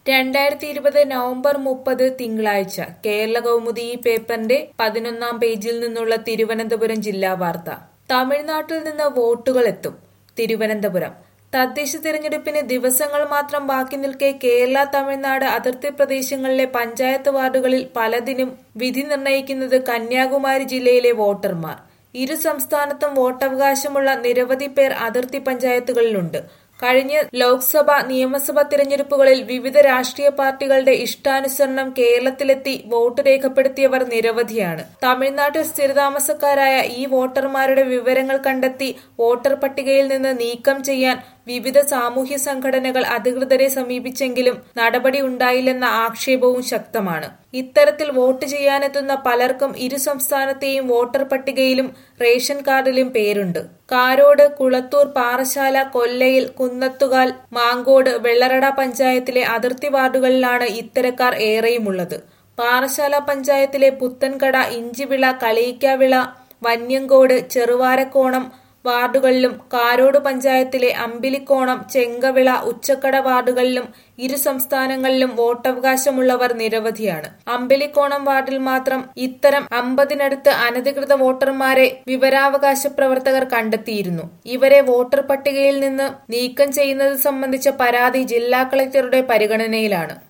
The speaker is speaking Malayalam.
2020 നവംബർ 30 തിങ്കളാഴ്ച കേരള കൗമുദി ഈ പേപ്പറിന്റെ 11-ാം പേജിൽ നിന്നുള്ള തിരുവനന്തപുരം ജില്ലാ വാർത്ത. തമിഴ്നാട്ടിൽ നിന്ന് വോട്ടുകൾ എത്തും. തിരുവനന്തപുരം തദ്ദേശ തിരഞ്ഞെടുപ്പിന് ദിവസങ്ങൾ മാത്രം ബാക്കി നിൽക്കെ കേരള തമിഴ്നാട് അതിർത്തി പ്രദേശങ്ങളിലെ പഞ്ചായത്ത് വാർഡുകളിൽ പലതിനും വിധി നിർണയിക്കുന്നത് കന്യാകുമാരി ജില്ലയിലെ വോട്ടർമാർ. ഇരു സംസ്ഥാനത്തും വോട്ടവകാശമുള്ള നിരവധി പേർ അതിർത്തി പഞ്ചായത്തുകളിലുണ്ട്. കഴിഞ്ഞ ലോക്സഭ നിയമസഭാ തിരഞ്ഞെടുപ്പുകളിൽ വിവിധ രാഷ്ട്രീയ പാർട്ടികളുടെ ഇഷ്ടാനുസരണം കേരളത്തിലെത്തി വോട്ട് രേഖപ്പെടുത്തിയവർ നിരവധിയാണ്. തമിഴ്നാട്ടിൽ സ്ഥിരതാമസക്കാരായ ഈ വോട്ടർമാരുടെ വിവരങ്ങൾ കണ്ടെത്തി വോട്ടർ പട്ടികയിൽ നിന്ന് നീക്കം ചെയ്യാൻ വിവിധ സാമൂഹ്യ സംഘടനകൾ അധികൃതരെ സമീപിച്ചെങ്കിലും നടപടി ഉണ്ടായില്ലെന്ന ആക്ഷേപവും ശക്തമാണ്. ഇത്തരത്തിൽ വോട്ട് ചെയ്യാനെത്തുന്ന പലർക്കും ഇരു സംസ്ഥാനത്തെയും വോട്ടർ പട്ടികയിലും റേഷൻ കാർഡിലും പേരുണ്ട്. കാരോട്, കുളത്തൂർ, പാറശാല, കൊല്ലയിൽ, കുന്നത്തുകാൽ, മാങ്കോട്, വെള്ളറട പഞ്ചായത്തിലെ അതിർത്തി വാർഡുകളിലാണ് ഇത്തരക്കാർ ഏറെയുമുള്ളത്. പാറശാല പഞ്ചായത്തിലെ പുത്തൻകട, ഇഞ്ചിവിള, കളിയിക്കാവിള, വന്യങ്കോട്, ചെറുവാരക്കോണം വാർഡുകളിലും കാരോട് പഞ്ചായത്തിലെ അമ്പിലിക്കോണം, ചെങ്കവിള, ഉച്ചക്കട വാർഡുകളിലും ഇരു സംസ്ഥാനങ്ങളിലും വോട്ടവകാശമുള്ളവർ നിരവധിയാണ്. അമ്പിലിക്കോണം വാർഡിൽ മാത്രം ഇത്തരം 50-നടുത്ത് അനധികൃത വോട്ടർമാരെ വിവരാവകാശ പ്രവർത്തകർ കണ്ടെത്തിയിരുന്നു. ഇവരെ വോട്ടർ പട്ടികയിൽ നിന്ന് നീക്കം ചെയ്യുന്നത് സംബന്ധിച്ച പരാതി ജില്ലാ കളക്ടറുടെ പരിഗണനയിലാണ്.